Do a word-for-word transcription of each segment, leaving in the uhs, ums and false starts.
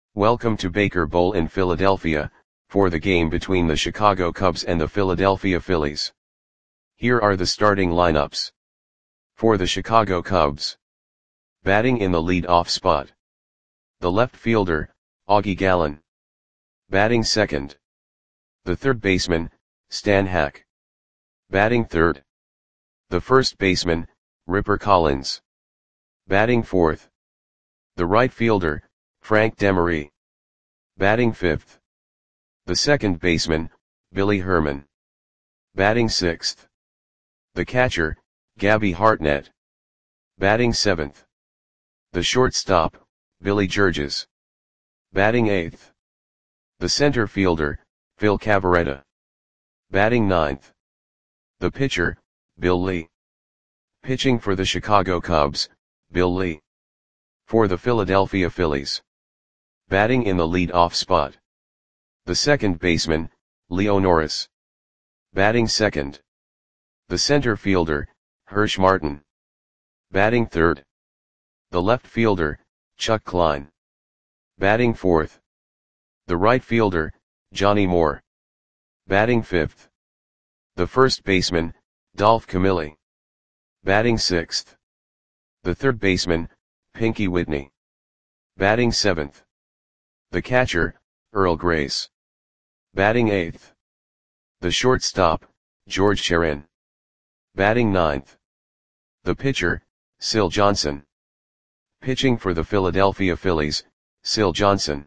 Welcome to Baker Bowl in Philadelphia, for the game between the Chicago Cubs and the Philadelphia Phillies. Here are the starting lineups. For the Chicago Cubs. Batting in the lead-off spot. The left fielder, Augie Gallen. Batting second. The third baseman, Stan Hack. Batting third. The first baseman, Ripper Collins. Batting fourth. The right fielder, Frank Demery. Batting fifth. The second baseman, Billy Herman. Batting sixth. The catcher, Gabby Hartnett. Batting seventh. The shortstop, Billy Georges. Batting eighth. The center fielder, Phil Cavarretta. Batting ninth. The pitcher, Bill Lee. Pitching for the Chicago Cubs, Bill Lee. For the Philadelphia Phillies. Batting in the lead-off spot. The second baseman, Leo Norris. Batting second. The center fielder, Hirsch Martin. Batting third. The left fielder, Chuck Klein. Batting fourth. The right fielder, Johnny Moore. Batting fifth. The first baseman, Dolph Camilli. Batting sixth. The third baseman, Pinky Whitney. Batting seventh. The catcher, Earl Grace. Batting eighth. The shortstop, George Sherin. Batting ninth. The pitcher, Syl Johnson. Pitching for the Philadelphia Phillies, Syl Johnson.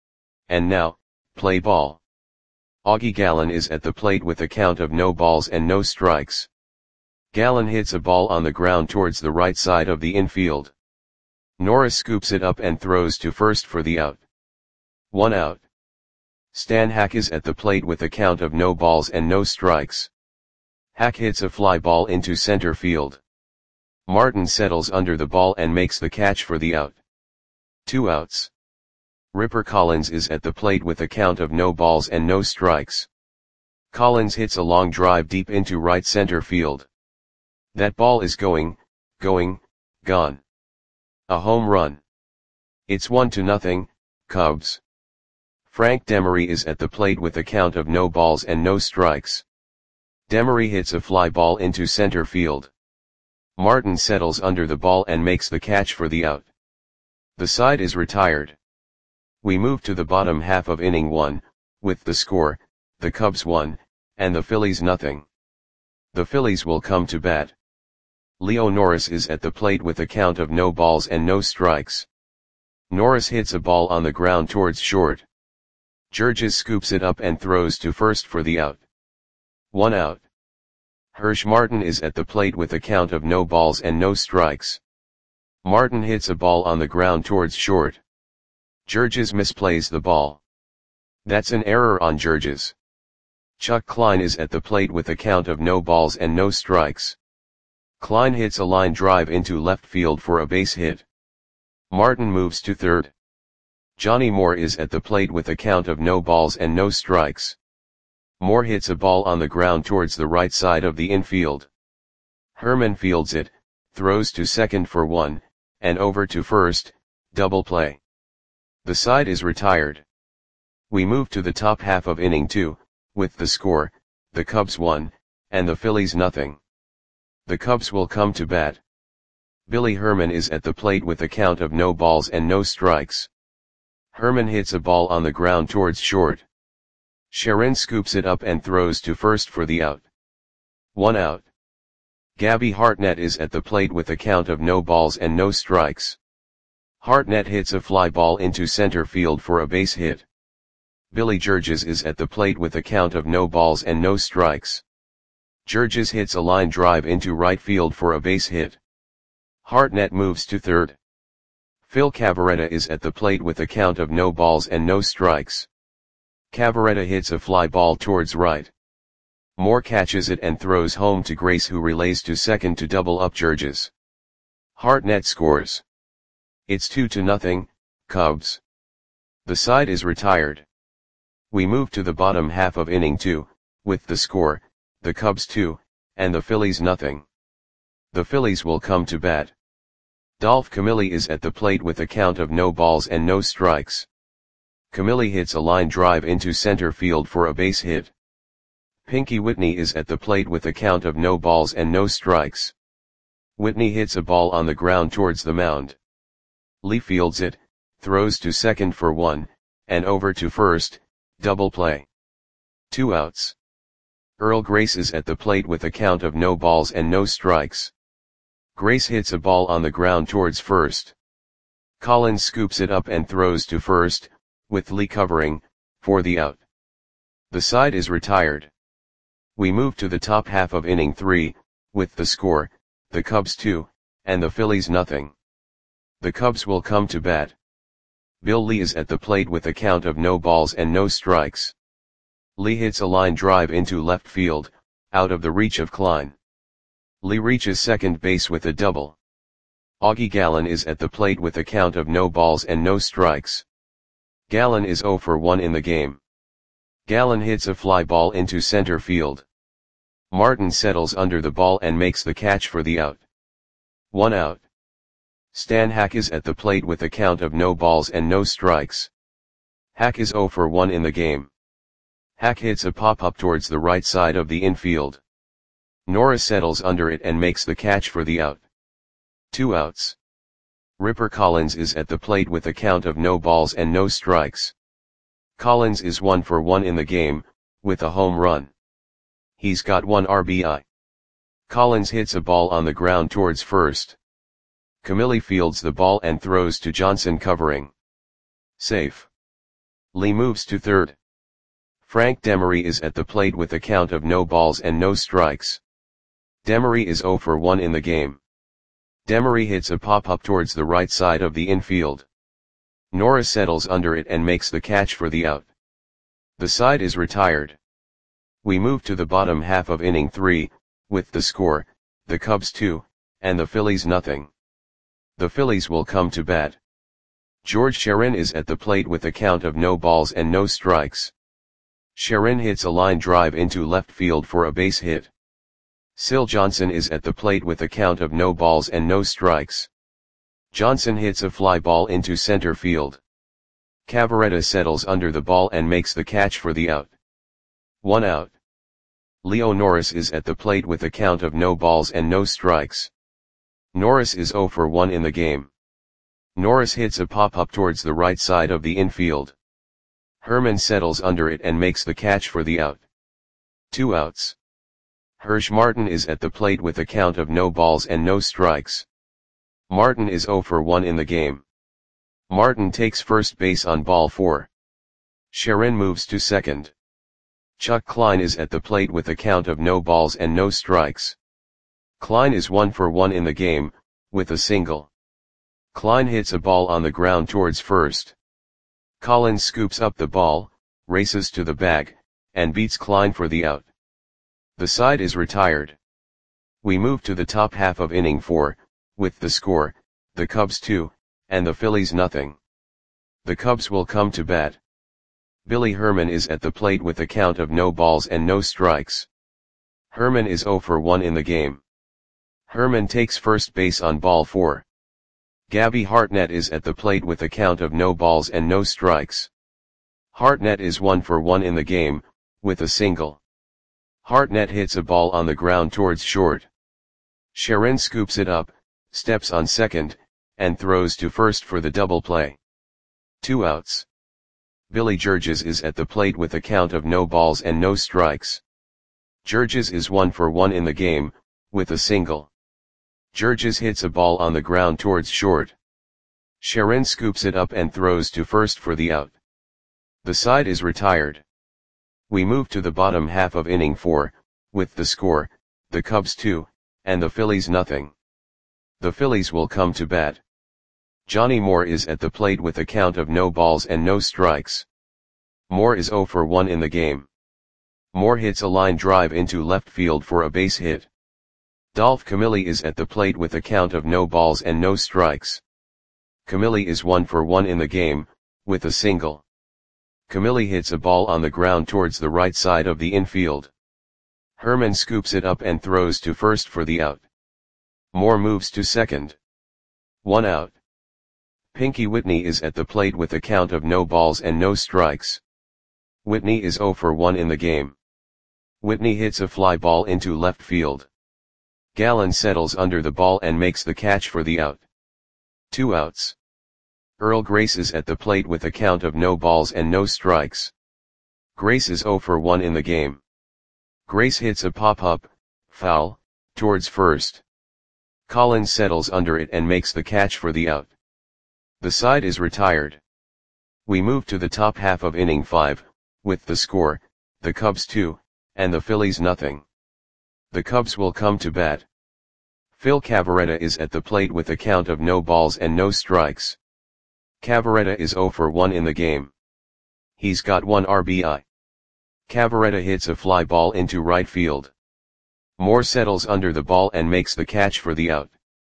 And now, play ball. Augie Gallen is at the plate with a count of no balls and no strikes. Gallen hits a ball on the ground towards the right side of the infield. Norris scoops it up and throws to first for the out. One out. Stan Hack is at the plate with a count of no balls and no strikes. Hack hits a fly ball into center field. Martin settles under the ball and makes the catch for the out. Two outs. Ripper Collins is at the plate with a count of no balls and no strikes. Collins hits a long drive deep into right center field. That ball is going, going, gone. A home run. It's one to nothing, Cubs. Frank Demery is at the plate with a count of no balls and no strikes. Demery hits a fly ball into center field. Martin settles under the ball and makes the catch for the out. The side is retired. We move to the bottom half of inning one, with the score, the Cubs one, and the Phillies nothing. The Phillies will come to bat. Leo Norris is at the plate with a count of no balls and no strikes. Norris hits a ball on the ground towards short. Georges scoops it up and throws to first for the out. One out. Hirsch Martin is at the plate with a count of no balls and no strikes. Martin hits a ball on the ground towards short. Georges misplays the ball. That's an error on Georges. Chuck Klein is at the plate with a count of no balls and no strikes. Klein hits a line drive into left field for a base hit. Martin moves to third. Johnny Moore is at the plate with a count of no balls and no strikes. Moore hits a ball on the ground towards the right side of the infield. Herman fields it, throws to second for one, and over to first, double play. The side is retired. We move to the top half of inning two, with the score, the Cubs one, and the Phillies nothing. The Cubs will come to bat. Billy Herman is at the plate with a count of no balls and no strikes. Herman hits a ball on the ground towards short. Sherin scoops it up and throws to first for the out. One out. Gabby Hartnett is at the plate with a count of no balls and no strikes. Hartnett hits a fly ball into center field for a base hit. Billy Georges is at the plate with a count of no balls and no strikes. Georges hits a line drive into right field for a base hit. Hartnett moves to third. Phil Cavarretta is at the plate with a count of no balls and no strikes. Cavarretta hits a fly ball towards right. Moore catches it and throws home to Grace, who relays to second to double up Georges. Hartnett scores. It's two to nothing, Cubs. The side is retired. We move to the bottom half of inning two, with the score, the Cubs two, and the Phillies nothing. The Phillies will come to bat. Dolph Camilli is at the plate with a count of no balls and no strikes. Camille hits a line drive into center field for a base hit. Pinky Whitney is at the plate with a count of no balls and no strikes. Whitney hits a ball on the ground towards the mound. Lee fields it, throws to second for one, and over to first, double play. Two outs. Earl Grace is at the plate with a count of no balls and no strikes. Grace hits a ball on the ground towards first. Collins scoops it up and throws to first, with Lee covering, for the out. The side is retired. We move to the top half of inning three, with the score, the Cubs two, and the Phillies nothing. The Cubs will come to bat. Bill Lee is at the plate with a count of no balls and no strikes. Lee hits a line drive into left field, out of the reach of Klein. Lee reaches second base with a double. Augie Gallen is at the plate with a count of no balls and no strikes. Gallen is oh for one in the game. Gallen hits a fly ball into center field. Martin settles under the ball and makes the catch for the out. One out. Stan Hack is at the plate with a count of no balls and no strikes. Hack is oh for one in the game. Hack hits a pop-up towards the right side of the infield. Norris settles under it and makes the catch for the out. Two outs. Ripper Collins is at the plate with a count of no balls and no strikes. Collins is one for one in the game, with a home run. He's got one R B I. Collins hits a ball on the ground towards first. Camille fields the ball and throws to Johnson covering. Safe. Lee moves to third. Frank Demery is at the plate with a count of no balls and no strikes. Demery is oh for one in the game. Demery hits a pop-up towards the right side of the infield. Norris settles under it and makes the catch for the out. The side is retired. We move to the bottom half of inning three, with the score, the Cubs two, and the Phillies nothing. The Phillies will come to bat. George Sherin is at the plate with a count of no balls and no strikes. Sherin hits a line drive into left field for a base hit. Syl Johnson is at the plate with a count of no balls and no strikes. Johnson hits a fly ball into center field. Cavaretta settles under the ball and makes the catch for the out. One out. Leo Norris is at the plate with a count of no balls and no strikes. Norris is oh for one in the game. Norris hits a pop-up towards the right side of the infield. Herman settles under it and makes the catch for the out. Two outs. Hirsch Martin is at the plate with a count of no balls and no strikes. Martin is oh for one in the game. Martin takes first base on ball four. Sherin moves to second. Chuck Klein is at the plate with a count of no balls and no strikes. Klein is one for one in the game, with a single. Klein hits a ball on the ground towards first. Collins scoops up the ball, races to the bag, and beats Klein for the out. The side is retired. We move to the top half of inning four, with the score, the Cubs two, and the Phillies nothing. The Cubs will come to bat. Billy Herman is at the plate with a count of no balls and no strikes. Herman is oh for one in the game. Herman takes first base on ball four. Gabby Hartnett is at the plate with a count of no balls and no strikes. Hartnett is one for one in the game, with a single. Hartnett hits a ball on the ground towards short. Sherin scoops it up, steps on second, and throws to first for the double play. Two outs. Billy Georges is at the plate with a count of no balls and no strikes. Georges is one for one in the game, with a single. Georges hits a ball on the ground towards short. Sherin scoops it up and throws to first for the out. The side is retired. We move to the bottom half of inning four, with the score, the Cubs two, and the Phillies nothing. The Phillies will come to bat. Johnny Moore is at the plate with a count of no balls and no strikes. Moore is oh for one in the game. Moore hits a line drive into left field for a base hit. Dolph Camille is at the plate with a count of no balls and no strikes. Camille is one for one in the game, with a single. Camille hits a ball on the ground towards the right side of the infield. Herman scoops it up and throws to first for the out. Moore moves to second. One out. Pinky Whitney is at the plate with a count of no balls and no strikes. Whitney is zero for one in the game. Whitney hits a fly ball into left field. Gallon settles under the ball and makes the catch for the out. Two outs. Earl Grace is at the plate with a count of no balls and no strikes. Grace is zero for one in the game. Grace hits a pop-up, foul, towards first. Collins settles under it and makes the catch for the out. The side is retired. We move to the top half of inning five, with the score, the Cubs two, and the Phillies nothing. The Cubs will come to bat. Phil Cavarretta is at the plate with a count of no balls and no strikes. Cavarretta is zero for one in the game. He's got one R B I. Cavarretta hits a fly ball into right field. Moore settles under the ball and makes the catch for the out.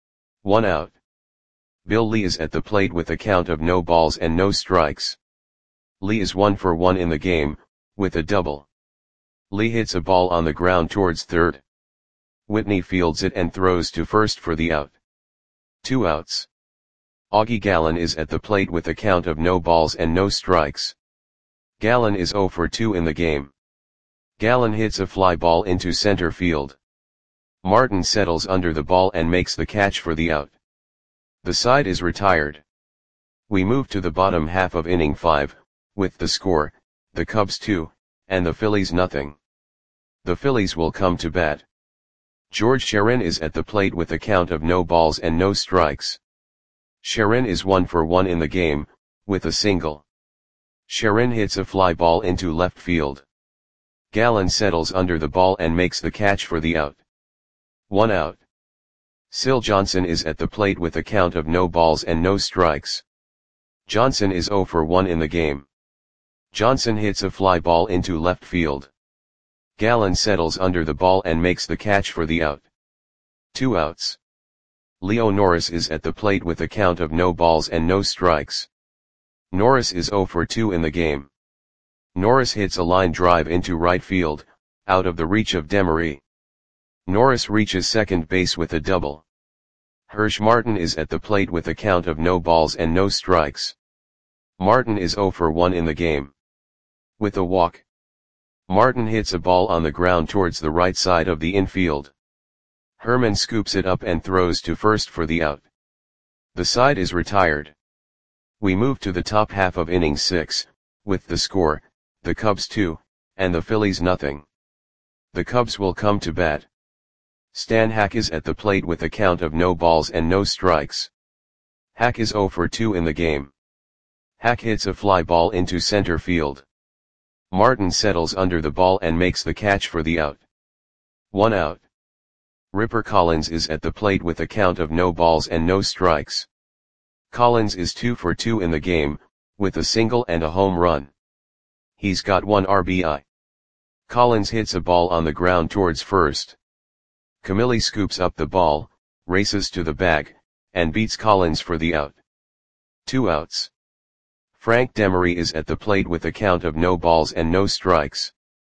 One out. Bill Lee is at the plate with a count of no balls and no strikes. Lee is one for one in the game, with a double. Lee hits a ball on the ground towards third. Whitney fields it and throws to first for the out. Two outs. Augie Gallon is at the plate with a count of no balls and no strikes. Gallon is zero for two in the game. Gallon hits a fly ball into center field. Martin settles under the ball and makes the catch for the out. The side is retired. We move to the bottom half of inning five, with the score, the Cubs two, and the Phillies nothing. The Phillies will come to bat. George Sharon is at the plate with a count of no balls and no strikes. Sharon is one for one in the game, with a single. Sharon hits a fly ball into left field. Gallon settles under the ball and makes the catch for the out. One out. Syl Johnson is at the plate with a count of no balls and no strikes. Johnson is zero for one in the game. Johnson hits a fly ball into left field. Gallon settles under the ball and makes the catch for the out. Two outs. Leo Norris is at the plate with a count of no balls and no strikes. Norris is zero for two in the game. Norris hits a line drive into right field, out of the reach of Demery. Norris reaches second base with a double. Hirsch Martin is at the plate with a count of no balls and no strikes. Martin is zero for one in the game. With a walk. Martin hits a ball on the ground towards the right side of the infield. Herman scoops it up and throws to first for the out. The side is retired. We move to the top half of inning six, with the score, the Cubs two, and the Phillies nothing. The Cubs will come to bat. Stan Hack is at the plate with a count of no balls and no strikes. Hack is zero for two in the game. Hack hits a fly ball into center field. Martin settles under the ball and makes the catch for the out. One out. Ripper Collins is at the plate with a count of no balls and no strikes. Collins is two for two in the game, with a single and a home run. He's got one R B I. Collins hits a ball on the ground towards first. Camilli scoops up the ball, races to the bag, and beats Collins for the out. Two outs. Frank Demery is at the plate with a count of no balls and no strikes.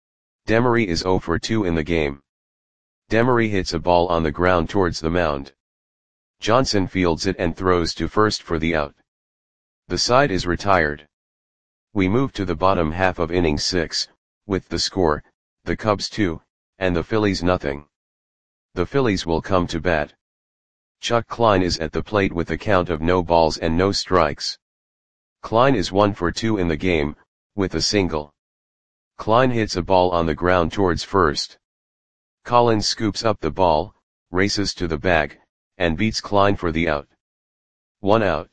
Demery is zero for two in the game. Demery hits a ball on the ground towards the mound. Johnson fields it and throws to first for the out. The side is retired. We move to the bottom half of inning six, with the score, the Cubs two, and the Phillies nothing. The Phillies will come to bat. Chuck Klein is at the plate with a count of no balls and no strikes. Klein is one for two in the game, with a single. Klein hits a ball on the ground towards first. Collins scoops up the ball, races to the bag, and beats Klein for the out. One out.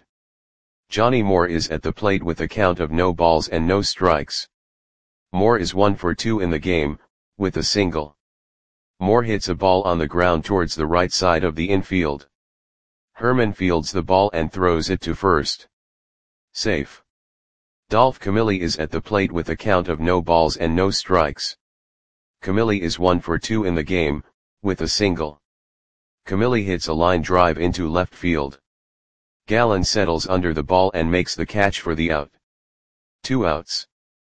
Johnny Moore is at the plate with a count of no balls and no strikes. Moore is one for two in the game, with a single. Moore hits a ball on the ground towards the right side of the infield. Herman fields the ball and throws it to first. Safe. Dolph Camilli is at the plate with a count of no balls and no strikes. Camilli is one for two in the game, with a single. Camilli hits a line drive into left field. Gallon settles under the ball and makes the catch for the out. Two outs.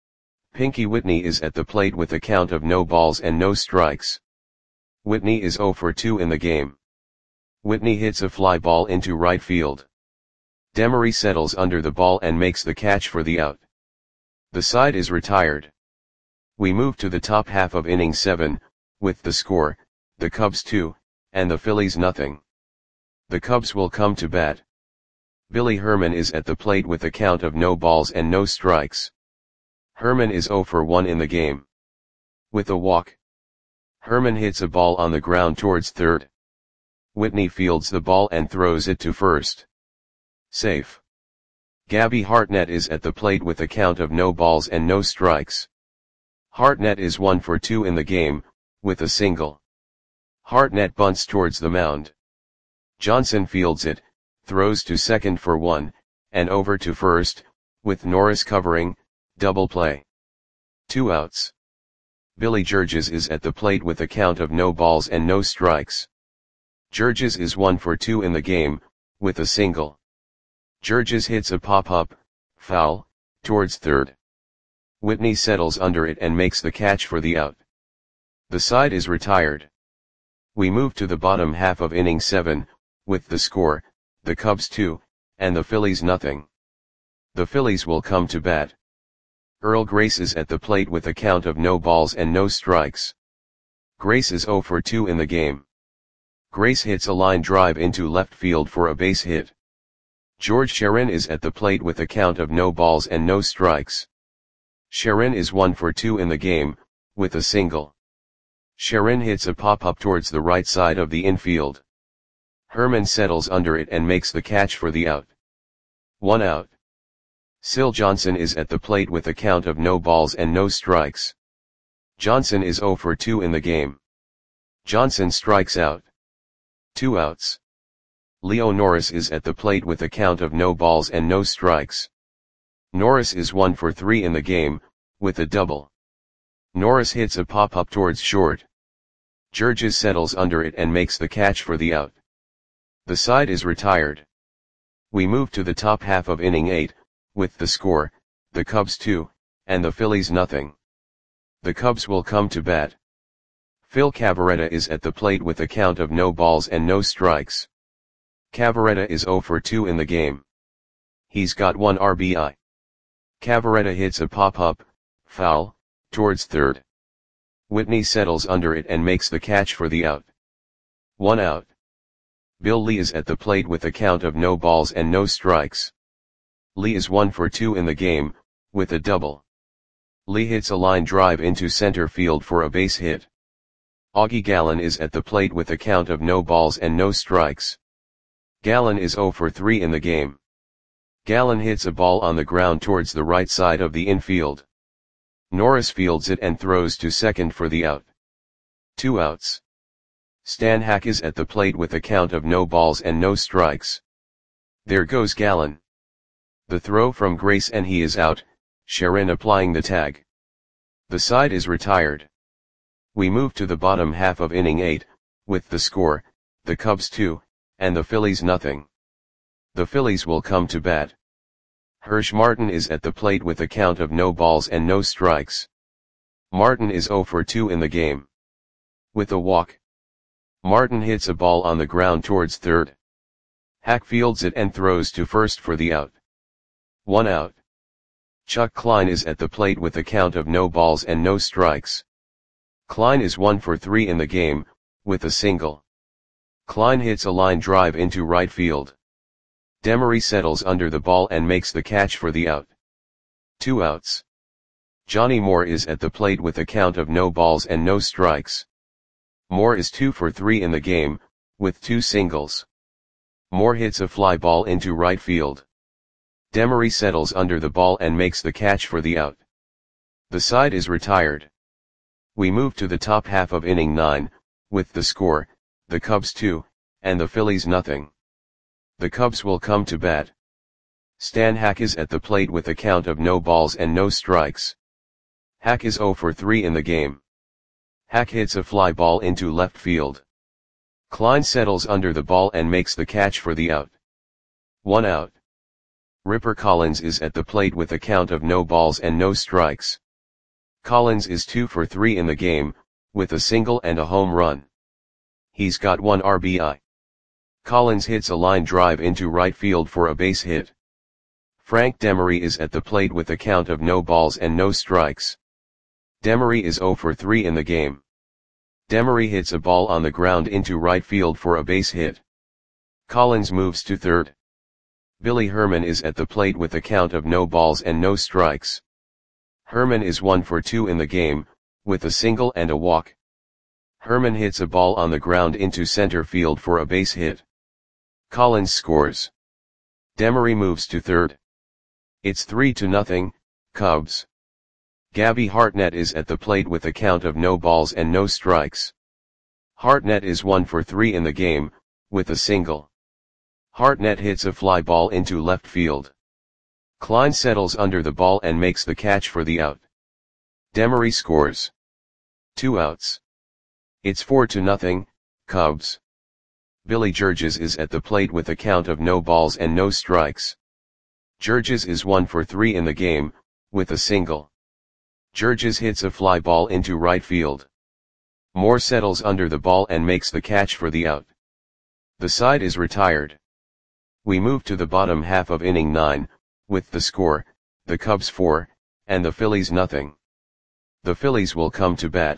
Pinky Whitney is at the plate with a count of no balls and no strikes. Whitney is zero for two in the game. Whitney hits a fly ball into right field. Demery settles under the ball and makes the catch for the out. The side is retired. We move to the top half of inning seven, with the score, the Cubs two, and the Phillies nothing. The Cubs will come to bat. Billy Herman is at the plate with a count of no balls and no strikes. Herman is oh for one in the game. With a walk, Herman hits a ball on the ground towards third. Whitney fields the ball and throws it to first. Safe. Gabby Hartnett is at the plate with a count of no balls and no strikes. Hartnett is one for two in the game, with a single. Hartnett bunts towards the mound. Johnson fields it, throws to second for one, and over to first, with Norris covering, double play. Two outs. Billy Georges is at the plate with a count of no balls and no strikes. Georges is one for two in the game, with a single. Georges hits a pop-up, foul, towards third. Whitney settles under it and makes the catch for the out. The side is retired. We move to the bottom half of inning seven, with the score, the Cubs two, and the Phillies nothing. The Phillies will come to bat. Earl Grace is at the plate with a count of no balls and no strikes. Grace is oh for two in the game. Grace hits a line drive into left field for a base hit. George Sharon is at the plate with a count of no balls and no strikes. Sharon is one for two in the game, with a single. Sharon hits a pop-up towards the right side of the infield. Herman settles under it and makes the catch for the out. One out. Syl Johnson is at the plate with a count of no balls and no strikes. Johnson is oh for two in the game. Johnson strikes out. Two outs. Leo Norris is at the plate with a count of no balls and no strikes. Norris is one for three in the game, with a double. Norris hits a pop-up towards short. Georges settles under it and makes the catch for the out. The side is retired. We move to the top half of inning eight, with the score, the Cubs two, and the Phillies nothing. The Cubs will come to bat. Phil Cavarretta is at the plate with a count of no balls and no strikes. Cavarretta is oh for two in the game. He's got one R B I. Cavarretta hits a pop-up, foul, towards third. Whitney settles under it and makes the catch for the out. One out. Bill Lee is at the plate with a count of no balls and no strikes. Lee is one for two in the game, with a double. Lee hits a line drive into center field for a base hit. Augie Gallen is at the plate with a count of no balls and no strikes. Gallen is oh for three in the game. Gallen hits a ball on the ground towards the right side of the infield. Norris fields it and throws to second for the out. Two outs. Stan Hack is at the plate with a count of no balls and no strikes. There goes Gallen. The throw from Grace and he is out, Sharon applying the tag. The side is retired. We move to the bottom half of inning eight, with the score, the Cubs two, and the Phillies nothing. The Phillies will come to bat. Hirsch Martin is at the plate with a count of no balls and no strikes. Martin is oh for two in the game. With a walk, Martin hits a ball on the ground towards third. Hack fields it and throws to first for the out. One out. Chuck Klein is at the plate with a count of no balls and no strikes. Klein is one for three in the game, with a single. Klein hits a line drive into right field. Demery settles under the ball and makes the catch for the out. Two outs. Johnny Moore is at the plate with a count of no balls and no strikes. Moore is two for three in the game, with two singles. Moore hits a fly ball into right field. Demery settles under the ball and makes the catch for the out. The side is retired. We move to the top half of inning nine, with the score, the Cubs two, and the Phillies nothing. The Cubs will come to bat. Stan Hack is at the plate with a count of no balls and no strikes. Hack is oh for three in the game. Hack hits a fly ball into left field. Klein settles under the ball and makes the catch for the out. One out. Ripper Collins is at the plate with a count of no balls and no strikes. Collins is two for three in the game, with a single and a home run. He's got one R B I. Collins hits a line drive into right field for a base hit. Frank Demery is at the plate with a count of no balls and no strikes. Demery is zero for three in the game. Demery hits a ball on the ground into right field for a base hit. Collins moves to third. Billy Herman is at the plate with a count of no balls and no strikes. Herman is one for two in the game, with a single and a walk. Herman hits a ball on the ground into center field for a base hit. Collins scores. Demery moves to third. It's three to nothing, Cubs. Gabby Hartnett is at the plate with a count of no balls and no strikes. Hartnett is one for three in the game, with a single. Hartnett hits a fly ball into left field. Klein settles under the ball and makes the catch for the out. Demery scores. Two outs. It's four to nothing, Cubs. Billy Georges is at the plate with a count of no balls and no strikes. Georges is one for three in the game, with a single. Georges hits a fly ball into right field. Moore settles under the ball and makes the catch for the out. The side is retired. We move to the bottom half of inning nine, with the score, the Cubs four, and the Phillies nothing. The Phillies will come to bat.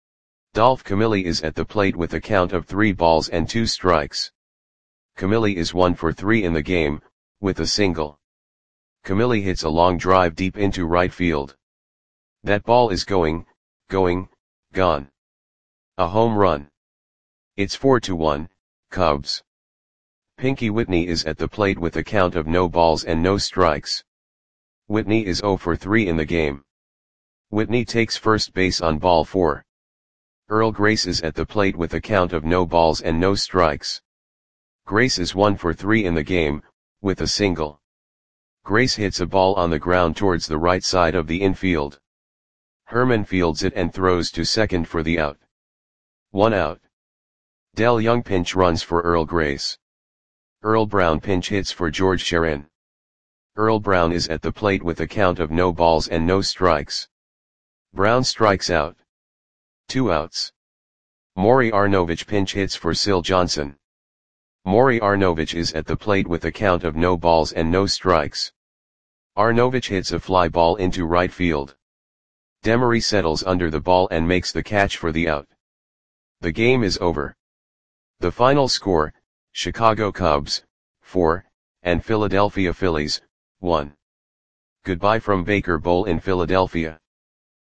Dolph Camilli is at the plate with a count of three balls and two strikes. Camilli is one for three in the game, with a single. Camilli hits a long drive deep into right field. That ball is going, going, gone. A home run. It's four to one, Cubs. Pinky Whitney is at the plate with a count of no balls and no strikes. Whitney is zero for three in the game. Whitney takes first base on ball four. Earl Grace is at the plate with a count of no balls and no strikes. Grace is one for three in the game, with a single. Grace hits a ball on the ground towards the right side of the infield. Herman fields it and throws to second for the out. One out. Del Young pinch runs for Earl Grace. Earl Brown pinch hits for George Sharon. Earl Brown is at the plate with a count of no balls and no strikes. Brown strikes out. Two outs. Maury Arnovich pinch hits for Sil Johnson. Maury Arnovich is at the plate with a count of no balls and no strikes. Arnovich hits a fly ball into right field. Demery settles under the ball and makes the catch for the out. The game is over. The final score, Chicago Cubs, four, and Philadelphia Phillies, one. Goodbye from Baker Bowl in Philadelphia.